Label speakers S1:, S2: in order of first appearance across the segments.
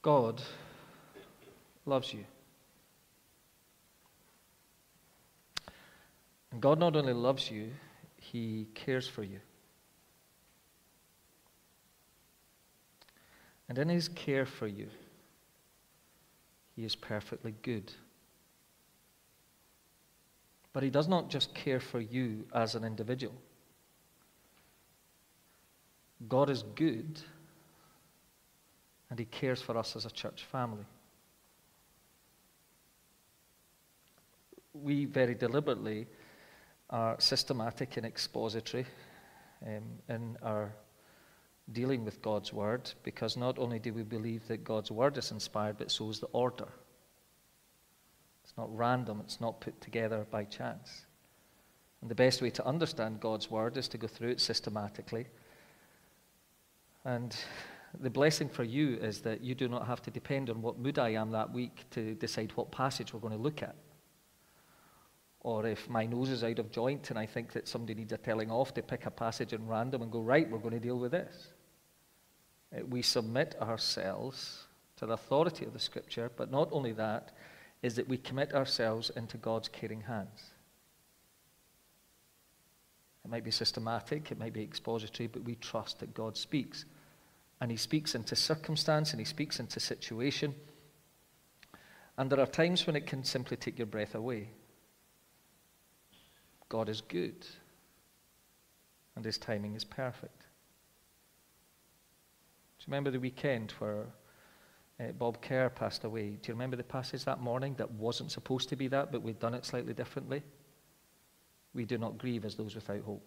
S1: God loves you. And God not only loves you, He cares for you. And in His care for you, He is perfectly good. But He does not just care for you as an individual. God is good, and He cares for us as a church family. We very deliberately are systematic and expository in our dealing with God's Word, because not only do we believe that God's Word is inspired, but so is the order. It's not random, it's not put together by chance. And the best way to understand God's Word is to go through it systematically. And the blessing for you is that you do not have to depend on what mood I am that week to decide what passage we're going to look at. Or if my nose is out of joint and I think that somebody needs a telling off, to pick a passage at random and go, right, we're going to deal with this. We submit ourselves to the authority of the Scripture, but not only that, is that we commit ourselves into God's caring hands. It might be systematic, it might be expository, but we trust that God speaks. And He speaks into circumstance, and He speaks into situation. And there are times when it can simply take your breath away. God is good, and His timing is perfect. Do you remember the weekend where Bob Kerr passed away? Do you remember the passage that morning that wasn't supposed to be that, but we'd done it slightly differently? We do not grieve as those without hope.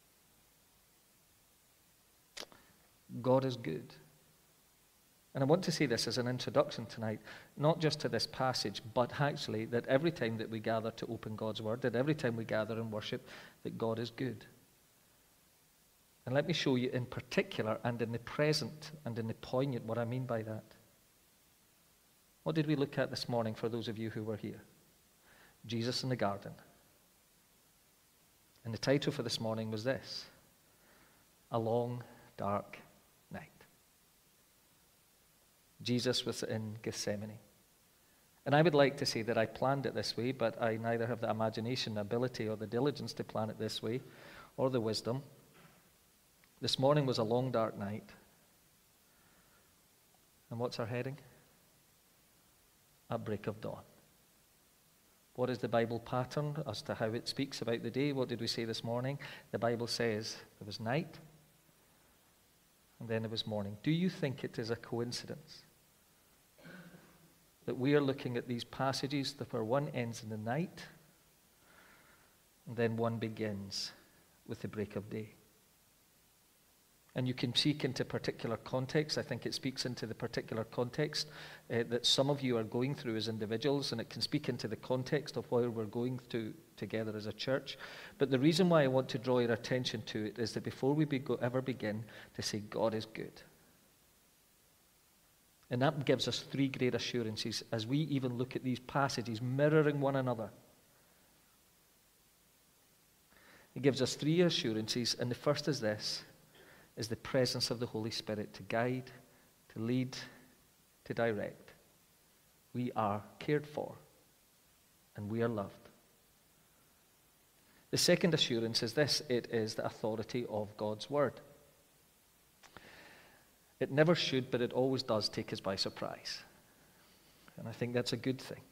S1: God is good. And I want to say this as an introduction tonight, not just to this passage, but actually that every time that we gather to open God's Word, that every time we gather and worship, that God is good. And let me show you in particular and in the present and in the poignant what I mean by that. What did we look at this morning for those of you who were here? Jesus in the garden. And the title for this morning was this: A Long, Dark Night. Jesus was in Gethsemane. And I would like to say that I planned it this way, but I neither have the imagination, the ability, or the diligence to plan it this way, or the wisdom. This morning was a long, dark night. And what's our heading? At break of dawn. What is the Bible pattern as to how it speaks about the day? What did we say this morning? The Bible says there was night, and then there was morning. Do you think it is a coincidence that we are looking at these passages where one ends in the night, and then one begins with the break of day? And you can speak into particular context. I think it speaks into the particular context that some of you are going through as individuals, and it can speak into the context of where we're going to together as a church. But the reason why I want to draw your attention to it is that before we ever begin, to say God is good. And that gives us three great assurances as we even look at these passages mirroring one another. It gives us three assurances, and the first is this: is the presence of the Holy Spirit to guide, to lead, to direct. We are cared for, and we are loved. The second assurance is this: it is the authority of God's Word. It never should, but it always does take us by surprise. And I think that's a good thing.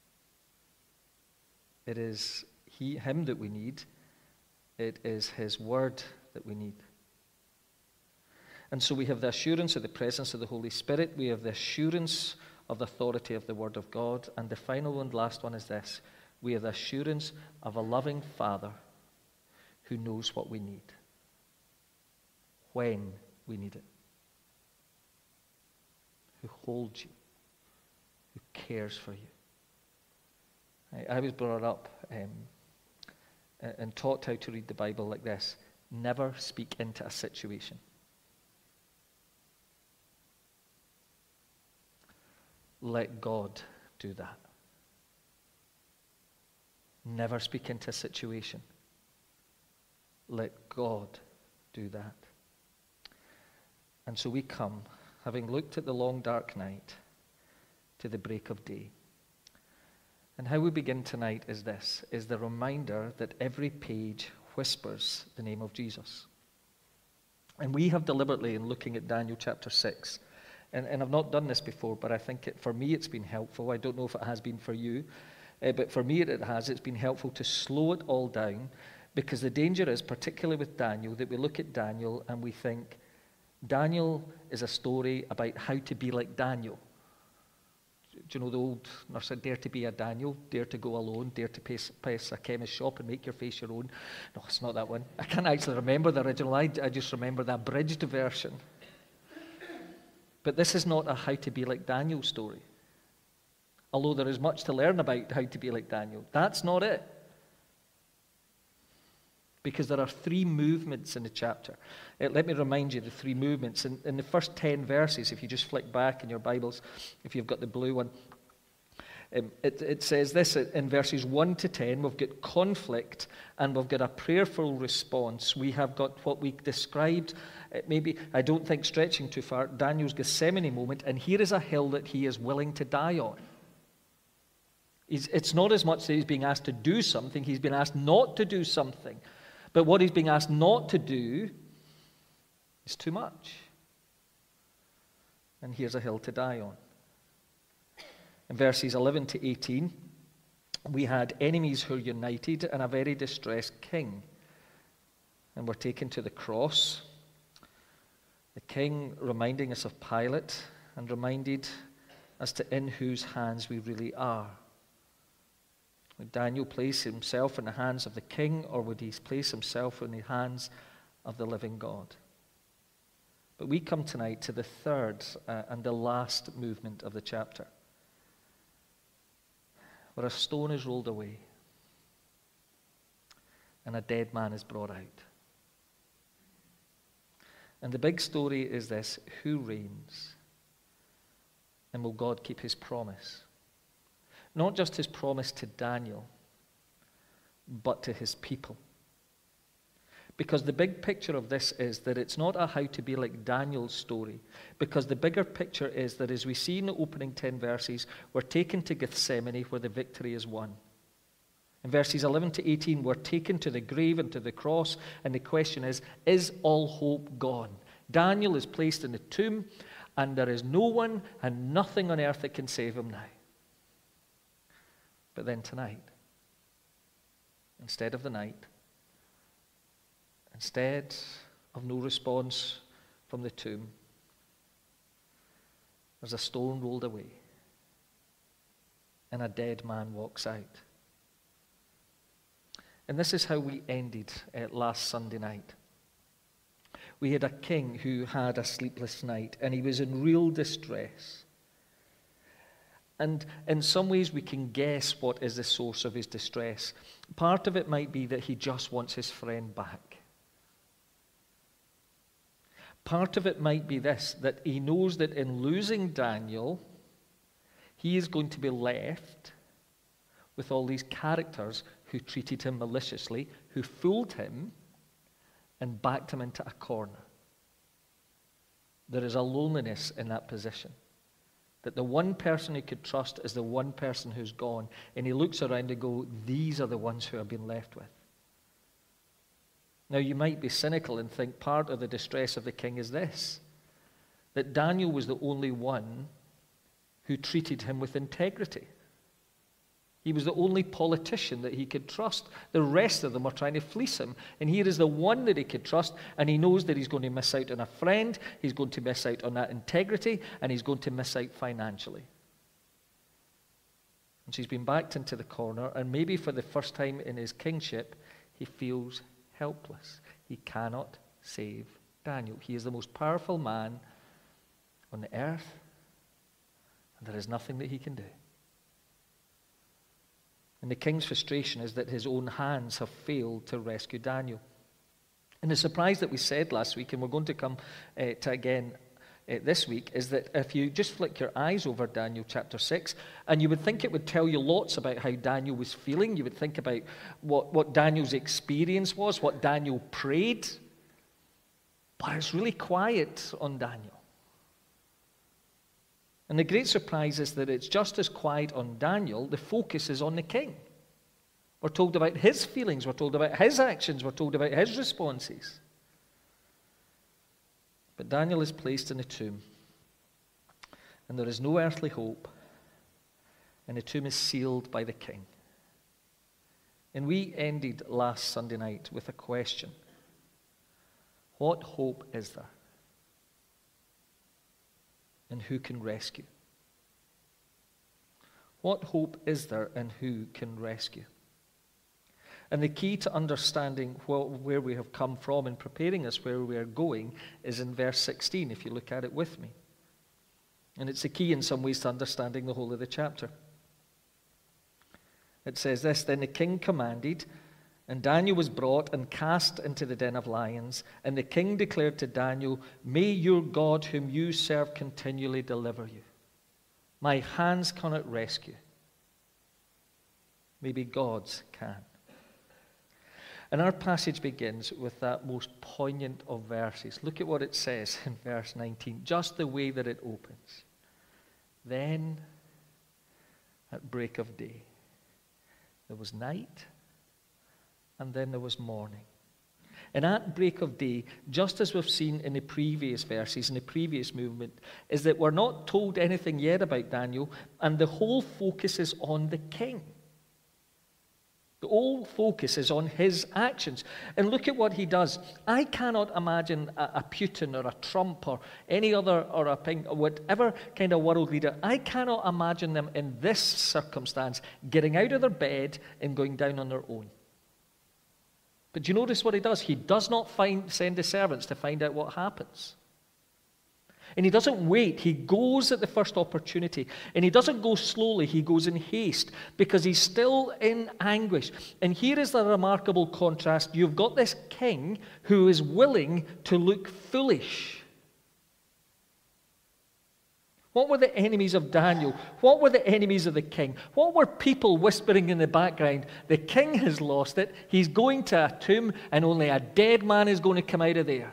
S1: It is Him that we need. It is His Word that we need. And so we have the assurance of the presence of the Holy Spirit. We have the assurance of the authority of the Word of God. And the final and last one is this: we have the assurance of a loving Father who knows what we need when we need it, who holds you, who cares for you. I was brought up and taught how to read the Bible like this: never speak into a situation. Let God do that. Never speak into a situation. Let God do that. And so we come, having looked at the long dark night, to the break of day. And how we begin tonight is this, is the reminder that every page whispers the name of Jesus. And we have deliberately, in looking at Daniel chapter 6, and I've not done this before, but I think for me it's been helpful. I don't know if it has been for you, but for me it has. It's been helpful to slow it all down, because the danger is, particularly with Daniel, that we look at Daniel and we think, Daniel is a story about how to be like Daniel. Do you know the old nurse said, dare to be a Daniel, dare to go alone, dare to pace a chemist shop and make your face your own? No, it's not that one. I can't actually remember the original. I just remember the abridged version. But this is not a how to be like Daniel story. Although there is much to learn about how to be like Daniel. That's not it. Because there are three movements in the chapter. Let me remind you the three movements. In the first 10 verses, if you just flick back in your Bibles, if you've got the blue one, it says this in verses 1 to 10, we've got conflict and we've got a prayerful response. We have got what we described, maybe, I don't think stretching too far, Daniel's Gethsemane moment, and here is a hill that he is willing to die on. It's not as much that he's being asked to do something, he's been asked not to do something. But what he's being asked not to do is too much. And here's a hill to die on. In verses 11 to 18, we had enemies who are united and a very distressed king. And were taken to the cross. The king reminding us of Pilate and reminded as to in whose hands we really are. Would Daniel place himself in the hands of the king, or would he place himself in the hands of the living God? But we come tonight to the third and the last movement of the chapter, where a stone is rolled away and a dead man is brought out. And the big story is this: who reigns? And will God keep his promise? Not just his promise to Daniel, but to his people. Because the big picture of this is that it's not a how to be like Daniel's story. Because the bigger picture is that, as we see in the opening 10 verses, we're taken to Gethsemane where the victory is won. In verses 11 to 18, we're taken to the grave and to the cross, and the question is all hope gone? Daniel is placed in the tomb, and there is no one and nothing on earth that can save him now. But then tonight, instead of the night, instead of no response from the tomb, there's a stone rolled away, and a dead man walks out. And this is how we ended last Sunday night. We had a king who had a sleepless night, and he was in real distress. And in some ways we can guess what is the source of his distress. Part of it might be that he just wants his friend back. Part of it might be this, that he knows that in losing Daniel, he is going to be left with all these characters who treated him maliciously, who fooled him and backed him into a corner. There is a loneliness in that position. That the one person he could trust is the one person who's gone. And he looks around and goes, these are the ones who I've been left with. Now you might be cynical and think part of the distress of the king is this: that Daniel was the only one who treated him with integrity. He was the only politician that he could trust. The rest of them were trying to fleece him. And here is the one that he could trust, and he knows that he's going to miss out on a friend, he's going to miss out on that integrity, and he's going to miss out financially. And she's been backed into the corner, and maybe for the first time in his kingship, he feels helpless. He cannot save Daniel. He is the most powerful man on the earth, and there is nothing that he can do. And the king's frustration is that his own hands have failed to rescue Daniel. And the surprise that we said last week, and we're going to come to again this week, is that if you just flick your eyes over Daniel chapter 6, and you would think it would tell you lots about how Daniel was feeling. You would think about what Daniel's experience was, what Daniel prayed. But it's really quiet on Daniel. And the great surprise is that it's just as quiet on Daniel, the focus is on the king. We're told about his feelings, we're told about his actions, we're told about his responses. But Daniel is placed in a tomb, and there is no earthly hope, and the tomb is sealed by the king. And we ended last Sunday night with a question. What hope is there? And who can rescue? What hope is there and who can rescue? And the key to understanding where we have come from and preparing us where we are going is in verse 16, if you look at it with me. And it's the key in some ways to understanding the whole of the chapter. It says this, "Then the king commanded, and Daniel was brought and cast into the den of lions. And the king declared to Daniel, 'May your God whom you serve continually deliver you. My hands cannot rescue. Maybe God's can.'" And our passage begins with that most poignant of verses. Look at what it says in verse 19, just the way that it opens. "Then at break of day, there was night, and then there was morning." And at break of day, just as we've seen in the previous verses, in the previous movement, is that we're not told anything yet about Daniel, and the whole focus is on the king. The whole focus is on his actions. And look at what he does. I cannot imagine a Putin or a Trump or any other, or whatever kind of world leader, I cannot imagine them in this circumstance getting out of their bed and going down on their own. But do you notice what he does? He does not send the servants to find out what happens. And he doesn't wait. He goes at the first opportunity. And he doesn't go slowly. He goes in haste because he's still in anguish. And here is the remarkable contrast. You've got this king who is willing to look foolish. What were the enemies of Daniel? What were the enemies of the king? What were people whispering in the background? The king has lost it. He's going to a tomb, and only a dead man is going to come out of there.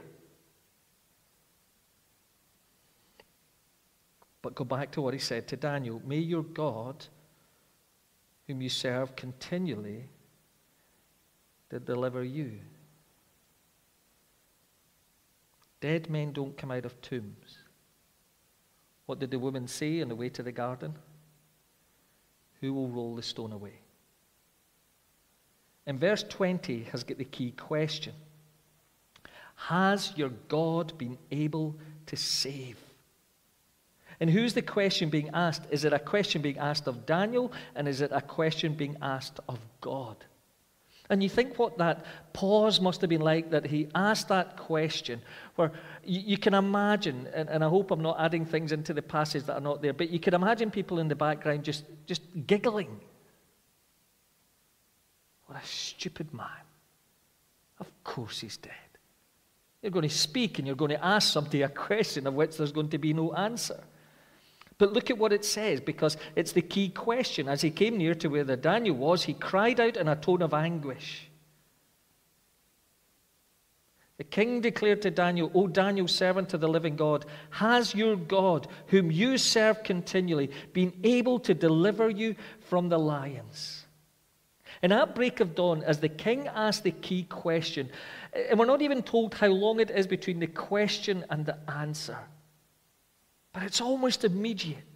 S1: But go back to what he said to Daniel. "May your God, whom you serve continually, deliver you." Dead men don't come out of tombs. What did the woman say on the way to the garden? Who will roll the stone away? And verse 20 has got the key question. Has your God been able to save? And who's the question being asked? Is it a question being asked of Daniel, and is it a question being asked of God? And you think what that pause must have been like, that he asked that question, where you can imagine, and I hope I'm not adding things into the passage that are not there, but you can imagine people in the background just giggling. What a stupid man. Of course he's dead. You're going to speak and you're going to ask somebody a question of which there's going to be no answer. But look at what it says, because it's the key question. As he came near to where the Daniel was, he cried out in a tone of anguish. The king declared to Daniel, "O Daniel, servant of the living God, has your God, whom you serve continually, been able to deliver you from the lions?" And at break of dawn, as the king asked the key question, and we're not even told how long it is between the question and the answer, but it's almost immediate.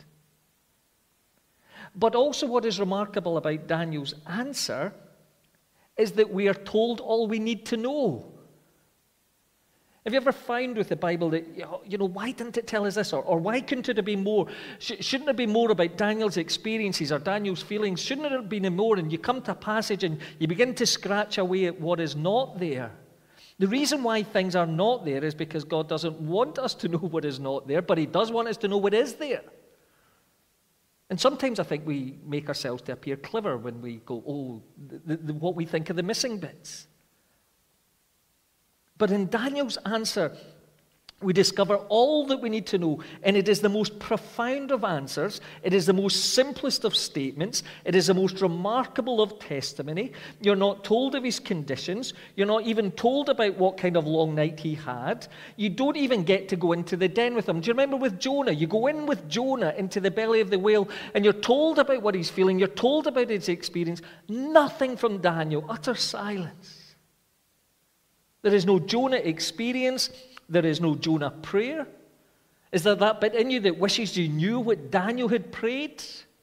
S1: But also what is remarkable about Daniel's answer is that we are told all we need to know. Have you ever found with the Bible that, why didn't it tell us this? Or why couldn't it have been more? Shouldn't there be more about Daniel's experiences or Daniel's feelings? Shouldn't there have been more? And you come to a passage and you begin to scratch away at what is not there. The reason why things are not there is because God doesn't want us to know what is not there, but he does want us to know what is there. And sometimes I think we make ourselves to appear clever when we go, what we think are the missing bits. But in Daniel's answer, we discover all that we need to know, and it is the most profound of answers. It is the most simplest of statements. It is the most remarkable of testimony. You're not told of his conditions. You're not even told about what kind of long night he had. You don't even get to go into the den with him. Do you remember with Jonah? You go in with Jonah into the belly of the whale, and you're told about what he's feeling. You're told about his experience. Nothing from Daniel. Utter silence. There is no Jonah experience. There is no Jonah prayer. Is there that bit in you that wishes you knew what Daniel had prayed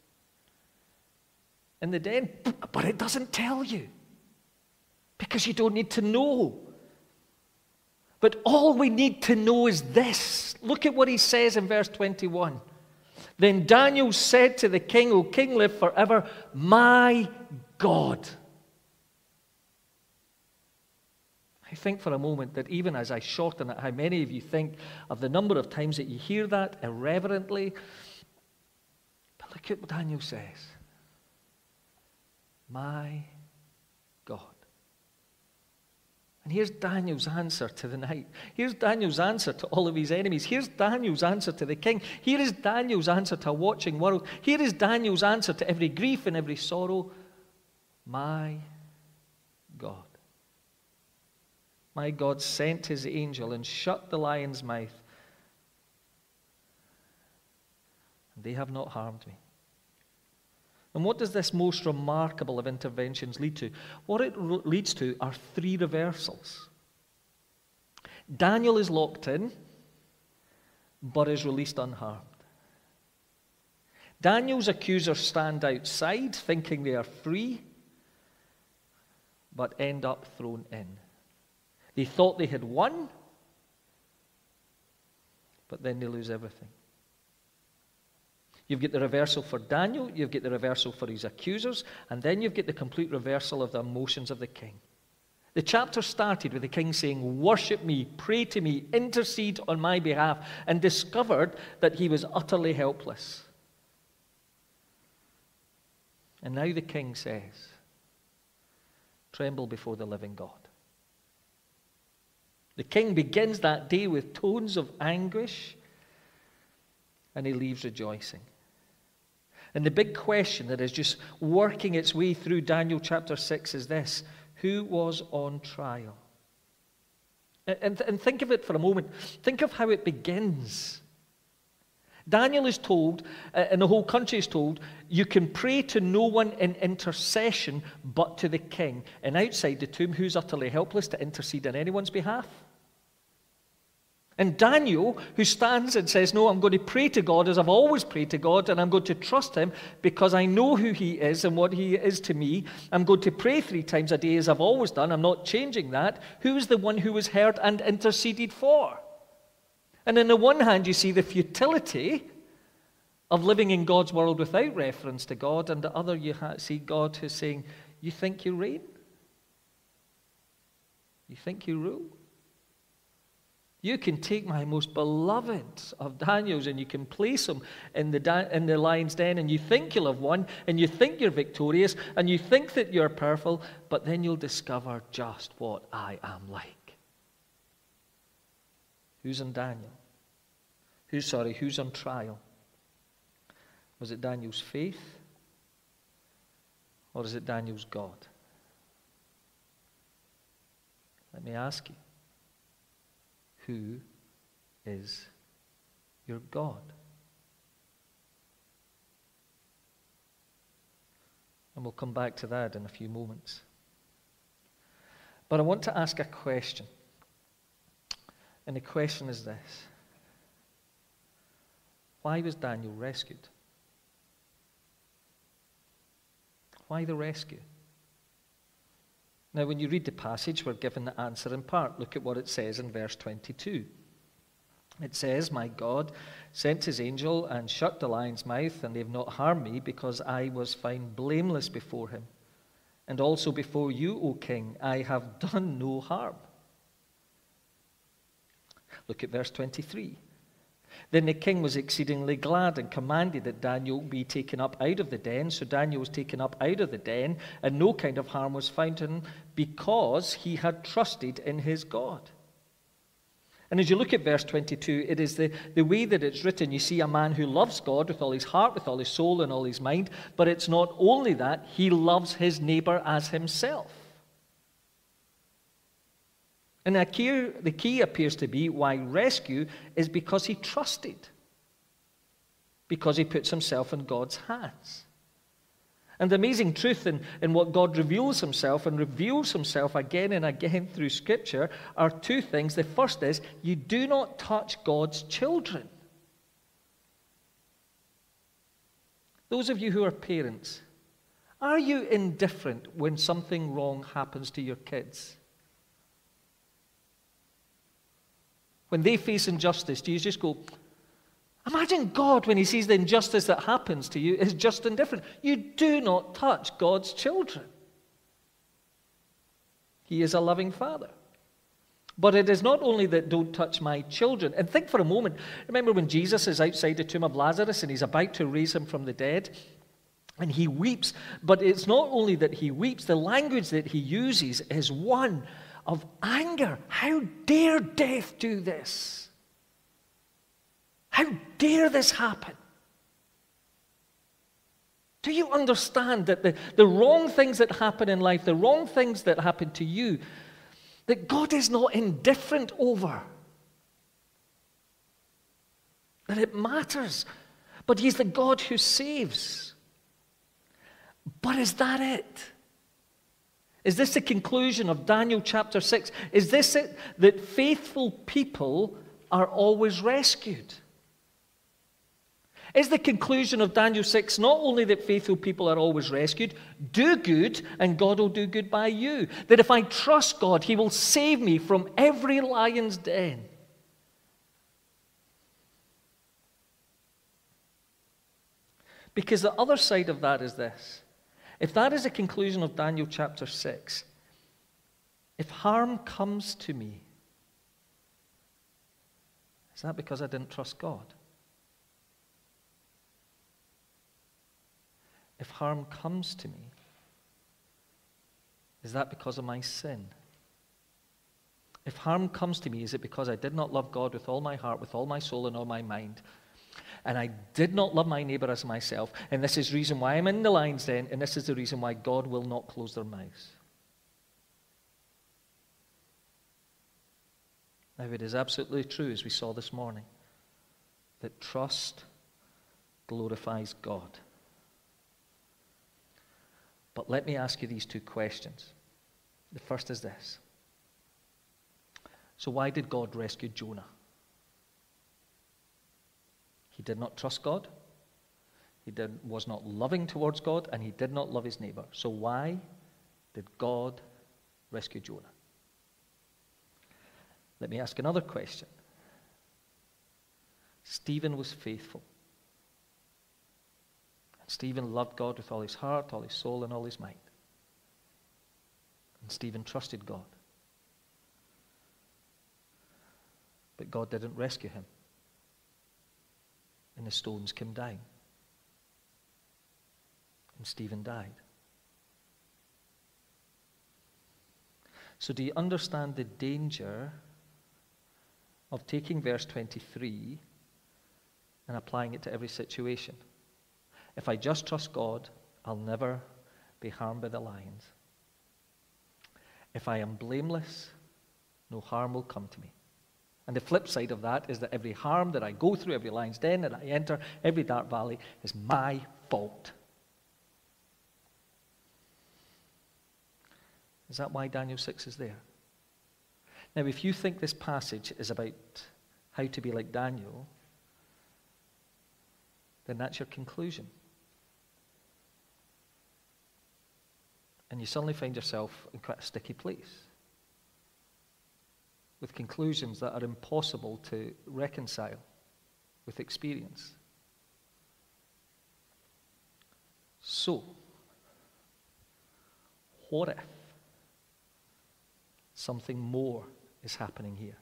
S1: in the den? But it doesn't tell you, because you don't need to know. But all we need to know is this. Look at what he says in verse 21. Then Daniel said to the king, O king, live forever, my God. I think for a moment that even as I shorten it, how many of you think of the number of times that you hear that irreverently? But look at what Daniel says. My God. And here's Daniel's answer to the night. Here's Daniel's answer to all of his enemies. Here's Daniel's answer to the king. Here is Daniel's answer to a watching world. Here is Daniel's answer to every grief and every sorrow. My God. My God sent his angel and shut the lion's mouth. They have not harmed me. And what does this most remarkable of interventions lead to? What it leads to are three reversals. Daniel is locked in, but is released unharmed. Daniel's accusers stand outside, thinking they are free, but end up thrown in. They thought they had won, but then they lose everything. You've got the reversal for Daniel, you've got the reversal for his accusers, and then you've got the complete reversal of the emotions of the king. The chapter started with the king saying, worship me, pray to me, intercede on my behalf, and discovered that he was utterly helpless. And now the king says, tremble before the living God. The king begins that day with tones of anguish, and he leaves rejoicing. And the big question that is just working its way through Daniel chapter 6 is this: who was on trial? And think of it for a moment. Think of how it begins. Daniel is told, and the whole country is told, you can pray to no one in intercession but to the king. And outside the tomb, who's utterly helpless to intercede on anyone's behalf? And Daniel, who stands and says, no, I'm going to pray to God as I've always prayed to God, and I'm going to trust him because I know who he is and what he is to me. I'm going to pray 3 times a day as I've always done. I'm not changing that. Who is the one who was heard and interceded for? And on the one hand, you see the futility of living in God's world without reference to God, and the other you see God who's saying, you think you reign? You think you rule? You can take my most beloved of Daniel's and you can place him in the lion's den, and you think you'll have won, and you think you're victorious, and you think that you're powerful, but then you'll discover just what I am like. Who's on Daniel? Who's on trial? Was it Daniel's faith? Or is it Daniel's God? Let me ask you. Who is your God? And we'll come back to that in a few moments. But I want to ask a question. And the question is this: why was Daniel rescued? Why the rescue? Now, when you read the passage, we're given the answer in part. Look at what it says in verse 22. It says, my God sent his angel and shut the lion's mouth, and they have not harmed me, because I was found blameless before him. And also before you, O king, I have done no harm. Look at verse 23. Then the king was exceedingly glad and commanded that Daniel be taken up out of the den. So Daniel was taken up out of the den, and no kind of harm was found in him, because he had trusted in his God. And as you look at verse 22, it is the way that it's written. You see a man who loves God with all his heart, with all his soul, and all his mind. But it's not only that, he loves his neighbor as himself. And the key appears to be why rescue is because he trusted. Because he puts himself in God's hands. And the amazing truth in what God reveals himself and reveals himself again and again through Scripture are two things. The first is, you do not touch God's children. Those of you who are parents, are you indifferent when something wrong happens to your kids? When they face injustice, do you just go, imagine God, when he sees the injustice that happens to you, is just indifferent. You do not touch God's children. He is a loving Father. But it is not only that don't touch my children. And think for a moment, remember when Jesus is outside the tomb of Lazarus and he's about to raise him from the dead? And he weeps. But it's not only that he weeps, the language that he uses is one of anger. How dare death do this? How dare this happen? Do you understand that the wrong things that happen in life, the wrong things that happen to you, that God is not indifferent over? That it matters. But he's the God who saves. But is that it? Is this the conclusion of Daniel chapter 6? Is this it, that faithful people are always rescued? Is the conclusion of Daniel 6 not only that faithful people are always rescued, do good and God will do good by you? That if I trust God, he will save me from every lion's den. Because the other side of that is this. If that is the conclusion of Daniel chapter 6, if harm comes to me, is that because I didn't trust God? If harm comes to me, is that because of my sin? If harm comes to me, is it because I did not love God with all my heart, with all my soul, and all my mind? And I did not love my neighbor as myself. And this is the reason why I'm in the lion's den, and this is the reason why God will not close their mouths. Now, it is absolutely true, as we saw this morning, that trust glorifies God. But let me ask you these two questions. The first is this. So why did God rescue Jonah? He did not trust God. He was not loving towards God, and he did not love his neighbor. So why did God rescue Jonah? Let me ask another question. Stephen was faithful. Stephen loved God with all his heart, all his soul, and all his mind. And Stephen trusted God. But God didn't rescue him. And the stones came down. And Stephen died. So do you understand the danger of taking verse 23 and applying it to every situation? If I just trust God, I'll never be harmed by the lions. If I am blameless, no harm will come to me. And the flip side of that is that every harm that I go through, every lion's den that I enter, every dark valley is my fault. Is that why Daniel 6 is there? Now, if you think this passage is about how to be like Daniel, then that's your conclusion. And you suddenly find yourself in quite a sticky place with conclusions that are impossible to reconcile with experience. So, what if something more is happening here?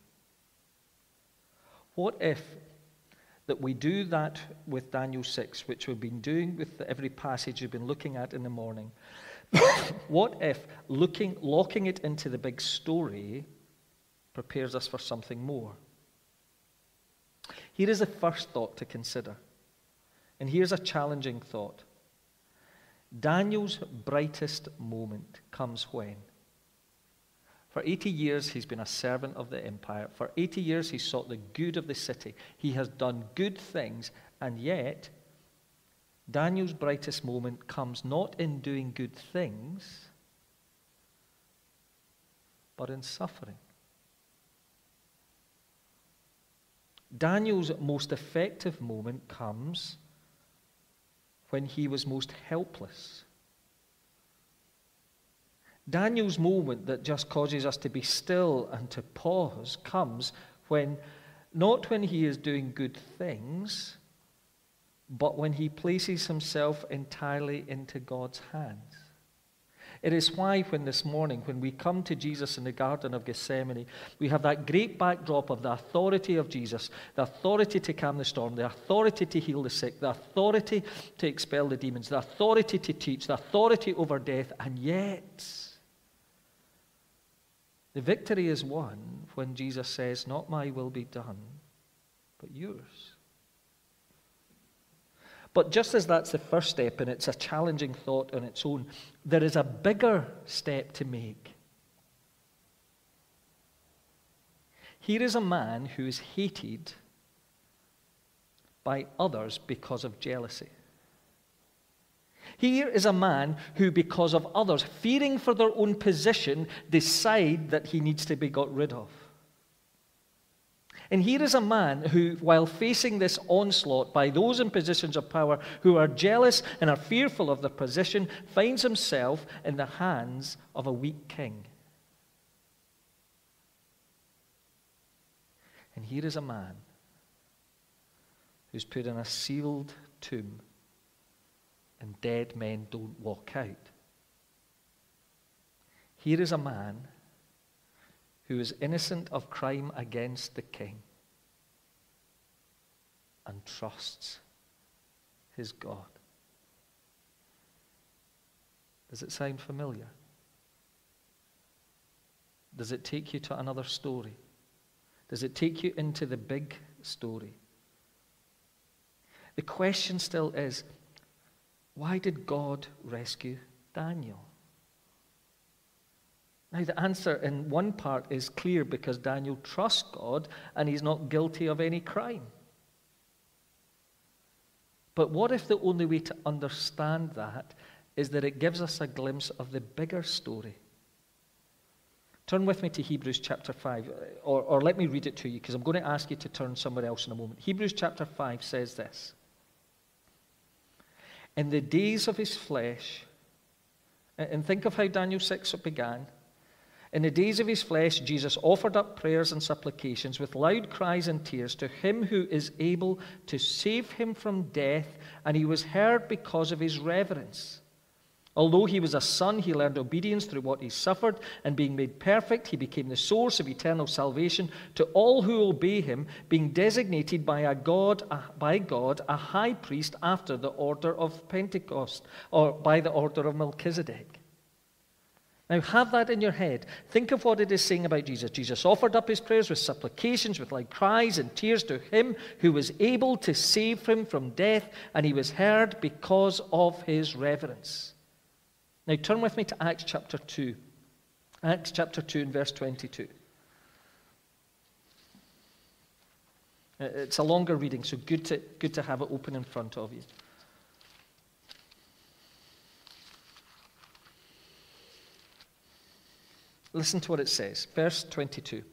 S1: What if that we do that with Daniel 6, which we've been doing with every passage we've been looking at in the morning? What if locking it into the big story prepares us for something more? Here is the first thought to consider. And here's a challenging thought. Daniel's brightest moment comes when? For 80 years, he's been a servant of the empire. For 80 years, he sought the good of the city. He has done good things, and yet, Daniel's brightest moment comes not in doing good things, but in suffering. Daniel's most effective moment comes when he was most helpless. Daniel's moment that just causes us to be still and to pause comes not when he is doing good things, but when he places himself entirely into God's hands. It is why this morning, when we come to Jesus in the Garden of Gethsemane, we have that great backdrop of the authority of Jesus, the authority to calm the storm, the authority to heal the sick, the authority to expel the demons, the authority to teach, the authority over death, and yet the victory is won when Jesus says, "Not my will be done, but yours." But just as that's the first step, and it's a challenging thought on its own, there is a bigger step to make. Here is a man who is hated by others because of jealousy. Here is a man who, because of others, fearing for their own position, decide that he needs to be got rid of. And here is a man who, while facing this onslaught by those in positions of power who are jealous and are fearful of their position, finds himself in the hands of a weak king. And here is a man who's put in a sealed tomb, and dead men don't walk out. Here is a man who is innocent of crime against the king and trusts his God. Does it sound familiar? Does it take you to another story? Does it take you into the big story? The question still is, why did God rescue Daniel? Now, the answer in one part is clear, because Daniel trusts God and he's not guilty of any crime. But what if the only way to understand that is that it gives us a glimpse of the bigger story? Turn with me to Hebrews chapter 5, or let me read it to you, because I'm going to ask you to turn somewhere else in a moment. Hebrews chapter 5 says this: "In the days of his flesh," and think of how Daniel 6 began, "in the days of his flesh, Jesus offered up prayers and supplications with loud cries and tears to him who is able to save him from death, and he was heard because of his reverence. Although he was a son, he learned obedience through what he suffered, and being made perfect, he became the source of eternal salvation to all who obey him, being designated by God a high priest after the order of Pentecost, or by the order of Melchizedek." Now have that in your head. Think of what it is saying about Jesus. Jesus offered up his prayers with supplications, with loud cries and tears to him who was able to save him from death, and he was heard because of his reverence. Now turn with me to Acts chapter 2. Acts chapter 2 and verse 22. It's a longer reading, so good to have it open in front of you. Listen to what it says, verse 22.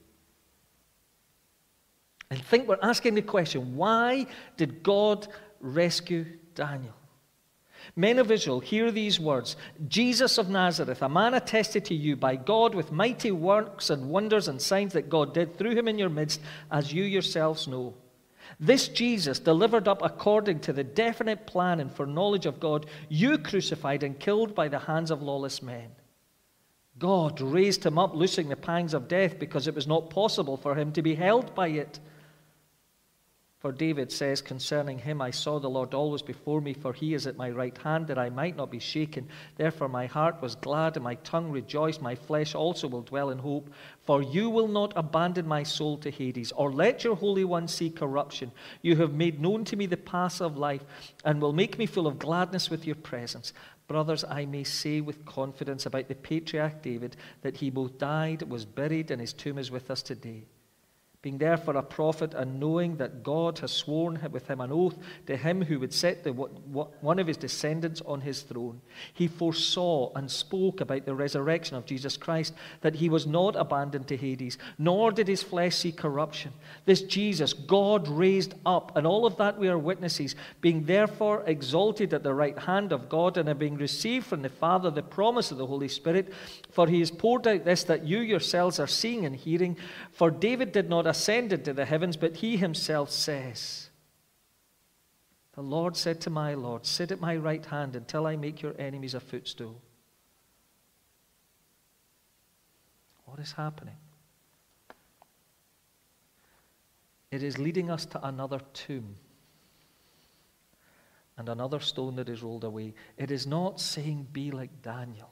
S1: And think, we're asking the question, why did God rescue Daniel? Men of Israel, hear these words: "Jesus of Nazareth, a man attested to you by God with mighty works and wonders and signs that God did through him in your midst, as you yourselves know. This Jesus, delivered up according to the definite plan and foreknowledge of God, you crucified and killed by the hands of lawless men. God raised him up, loosing the pangs of death, because it was not possible for him to be held by it. For David says concerning him, I saw the Lord always before me, for he is at my right hand, that I might not be shaken. Therefore my heart was glad, and my tongue rejoiced. My flesh also will dwell in hope. For you will not abandon my soul to Hades, or let your Holy One see corruption. You have made known to me the paths of life, and will make me full of gladness with your presence. Brothers, I may say with confidence about the patriarch David, that he both died, was buried, and his tomb is with us today. Being therefore a prophet, and knowing that God has sworn with him an oath to him who would set one of his descendants on his throne, he foresaw and spoke about the resurrection of Jesus Christ, that he was not abandoned to Hades, nor did his flesh see corruption. This Jesus God raised up, and all of that we are witnesses, being therefore exalted at the right hand of God, and having received from the Father the promise of the Holy Spirit, for he has poured out this that you yourselves are seeing and hearing. For David did not ascend into the heavens, but he himself says, the Lord said to my Lord, sit at my right hand until I make your enemies a footstool. What is happening? It is leading us to another tomb and another stone that is rolled away. It is not saying be like Daniel.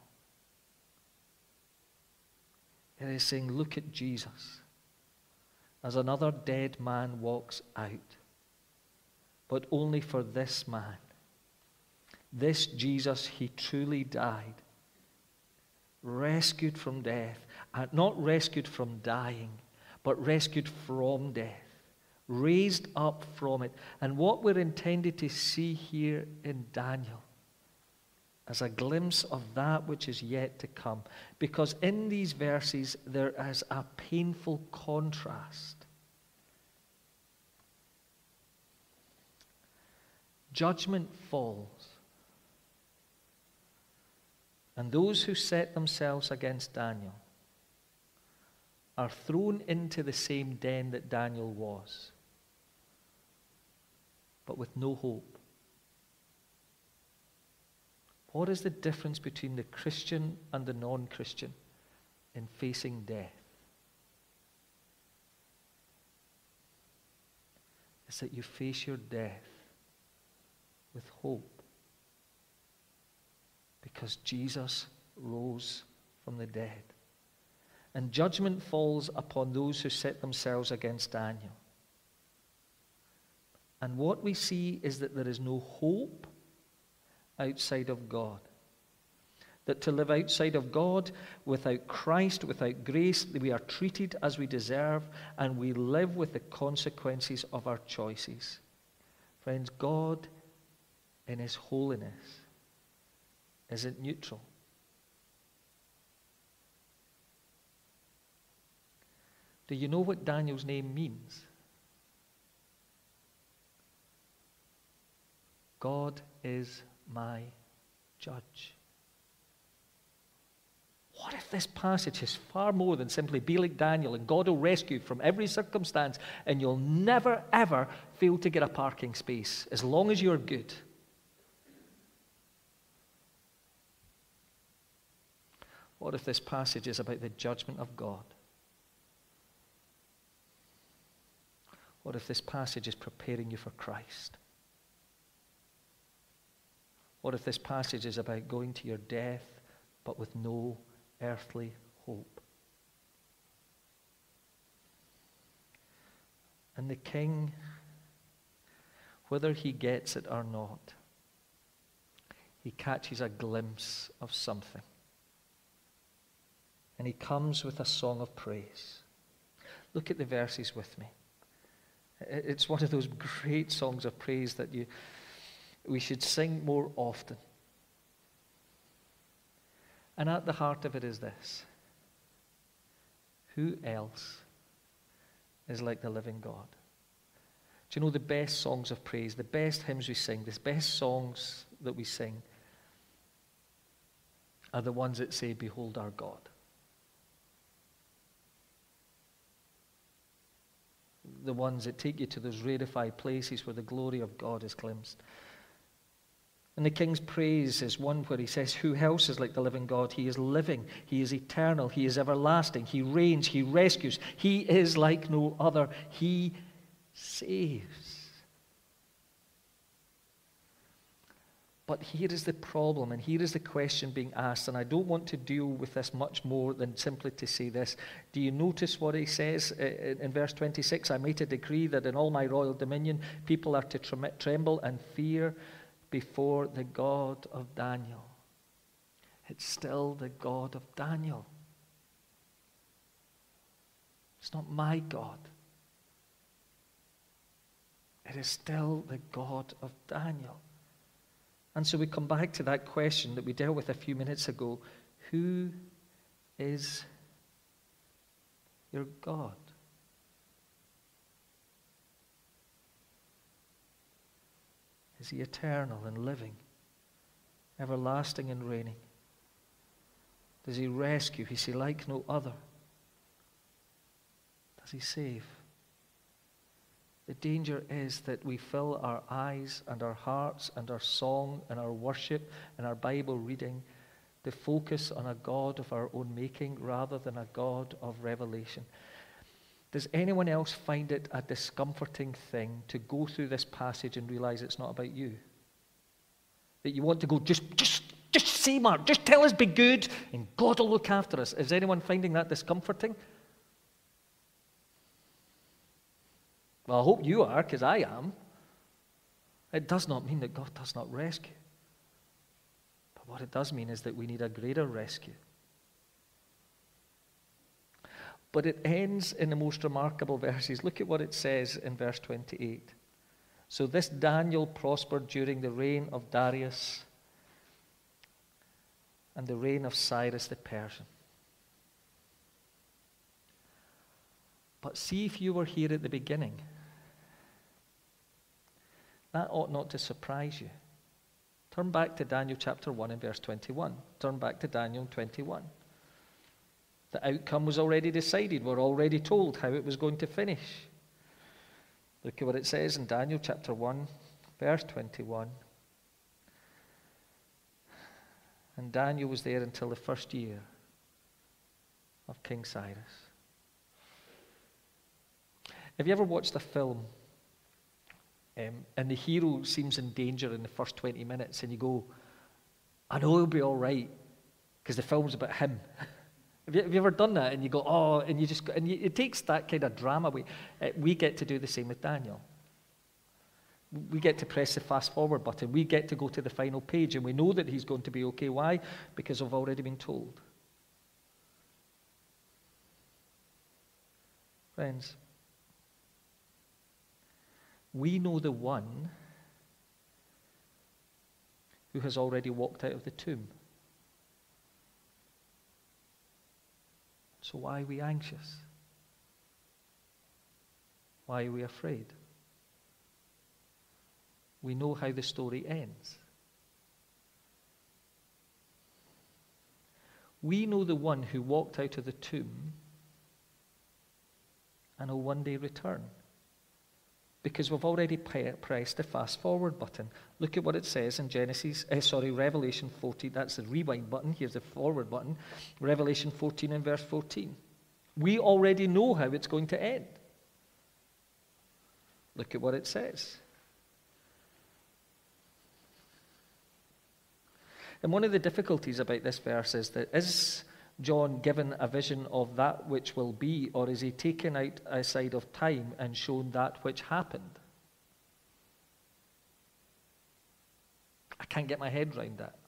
S1: It is saying look at Jesus as another dead man walks out, but only for this man. This Jesus, he truly died, rescued from death, and not rescued from dying, but rescued from death, raised up from it. And what we're intended to see here in Daniel as a glimpse of that which is yet to come. Because in these verses there is a painful contrast. Judgment falls. And those who set themselves against Daniel are thrown into the same den that Daniel was, but with no hope. What is the difference between the Christian and the non-Christian in facing death? It's that you face your death with hope, because Jesus rose from the dead. And judgment falls upon those who set themselves against Daniel. And what we see is that there is no hope outside of God. That to live outside of God, without Christ, without grace, we are treated as we deserve, and we live with the consequences of our choices. Friends, God, in his holiness, isn't neutral. Do you know what Daniel's name means? God is my judge. What if this passage is far more than simply be like Daniel and God will rescue you from every circumstance and you'll never ever fail to get a parking space as long as you're good? What if this passage is about the judgment of God? What if this passage is preparing you for Christ? What if this passage is about going to your death but with no earthly hope? And the king, whether he gets it or not, he catches a glimpse of something. And he comes with a song of praise. Look at the verses with me. It's one of those great songs of praise that we should sing more often. And at the heart of it is this: who else is like the living God? Do you know the best songs of praise, the best hymns we sing, the best songs that we sing are the ones that say, "Behold our God." The ones that take you to those rarefied places where the glory of God is glimpsed. And the king's praise is one where he says, who else is like the living God? He is living, he is eternal, he is everlasting, he reigns, he rescues, he is like no other, he saves. But here is the problem, and here is the question being asked, and I don't want to deal with this much more than simply to say this. Do you notice what he says in verse 26? I made a decree that in all my royal dominion people are to tremble and fear before the God of Daniel. It's still the God of Daniel. It's not my God. It is still the God of Daniel. And so we come back to that question that we dealt with a few minutes ago. Who is your God? Is he eternal and living, everlasting and reigning? Does he rescue? Is he like no other? Does he save? The danger is that we fill our eyes and our hearts and our song and our worship and our Bible reading to focus on a God of our own making rather than a God of revelation. Does anyone else find it a discomforting thing to go through this passage and realize it's not about you? That you want to go, just say, Mark, just tell us be good and God will look after us. Is anyone finding that discomforting? Well, I hope you are, because I am. It does not mean that God does not rescue. But what it does mean is that we need a greater rescue. But it ends in the most remarkable verses. Look at what it says in verse 28. So this Daniel prospered during the reign of Darius and the reign of Cyrus the Persian. But see if you were here at the beginning. That ought not to surprise you. Turn back to Daniel chapter 1 and verse 21. Turn back to Daniel 21. The outcome was already decided. We're already told how it was going to finish. Look at what it says in Daniel chapter 1, verse 21. And Daniel was there until the first year of King Cyrus. Have you ever watched a film and the hero seems in danger in the first 20 minutes and you go, I know he'll be all right because the film's about him. Have you ever done that? And you go, oh, and it takes that kind of drama away. We get to do the same with Daniel. We get to press the fast forward button. We get to go to the final page and we know that he's going to be okay. Why? Because we've already been told. Friends, we know the one who has already walked out of the tomb. So why are we anxious? Why are we afraid? We know how the story ends. We know the one who walked out of the tomb and will one day return. Because we've already pressed the fast forward button. Look at what it says in Revelation 14. That's the rewind button. Here's the forward button. Revelation 14 and verse 14. We already know how it's going to end. Look at what it says. And one of the difficulties about this verse is that is John given a vision of that which will be, or is he taken outside of time and shown that which happened? I can't get my head around that.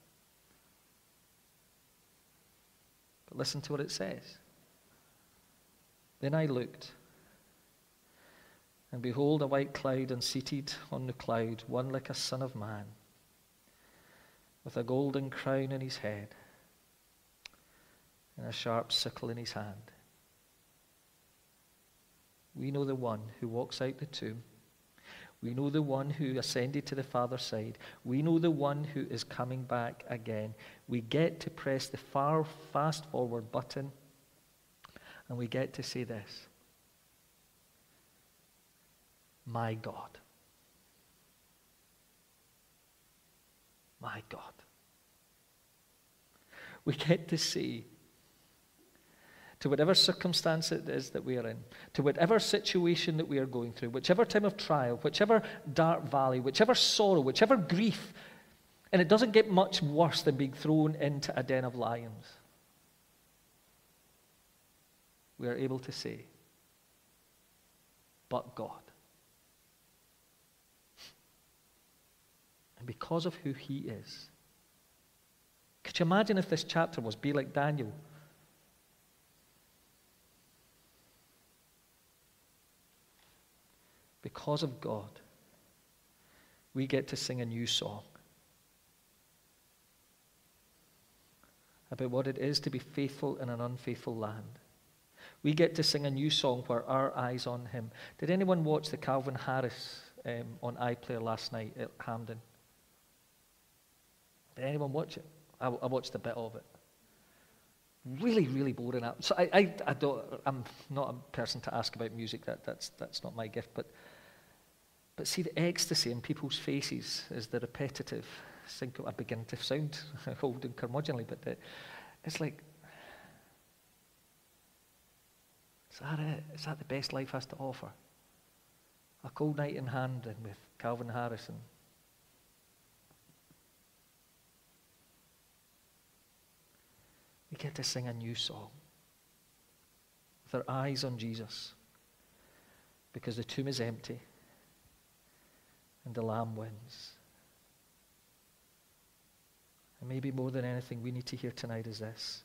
S1: But listen to what it says. Then I looked, and behold, a white cloud, and seated on the cloud, one like a son of man, with a golden crown in his head, and a sharp sickle in his hand. We know the one who walks out the tomb. We know the one who ascended to the Father's side. We know the one who is coming back again. We get to press the fast forward button, and we get to say this: my God. My God. We get to see, to whatever circumstance it is that we are in, to whatever situation that we are going through, whichever time of trial, whichever dark valley, whichever sorrow, whichever grief, And it doesn't get much worse than being thrown into a den of lions. We are able to say, but God. And because of who he is. Could you imagine if this chapter was be like Daniel? Because of God, we get to sing a new song about what it is to be faithful in an unfaithful land. We get to sing a new song where our eyes on him. Did anyone watch the Calvin Harris on iPlayer last night at Hampden? Did anyone watch it? I watched a bit of it. Really, really boring. So I'm not a person to ask about music. That's not my gift. But see the ecstasy in people's faces as the repetitive sync. I begin to sound old and curmudgeonly, but it's like, is that it? Is that the best life has to offer? A cold night in Hampden with Calvin Harris. We get to sing a new song with our eyes on Jesus because the tomb is empty and the Lamb wins. And maybe more than anything we need to hear tonight is this.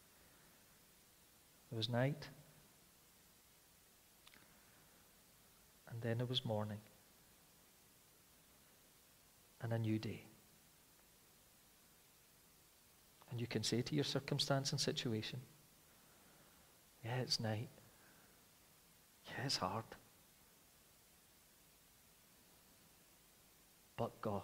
S1: There was night, and then there was morning, and a new day. And you can say to your circumstance and situation, yeah, it's night. Yeah, it's hard. But God.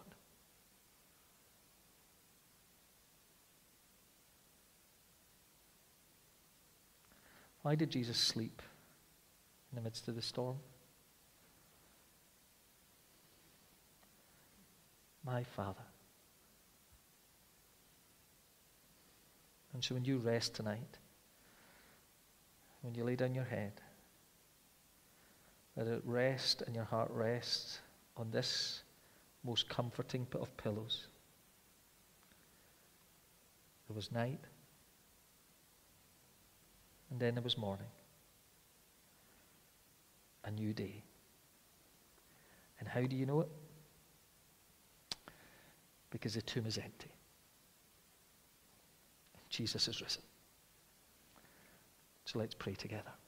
S1: Why did Jesus sleep in the midst of the storm? My Father. And so when you rest tonight, when you lay down your head, let it rest and your heart rests on this most comforting of pillows. There was night, and then there was morning. A new day. And how do you know it? Because the tomb is empty. Jesus is risen. So let's pray together.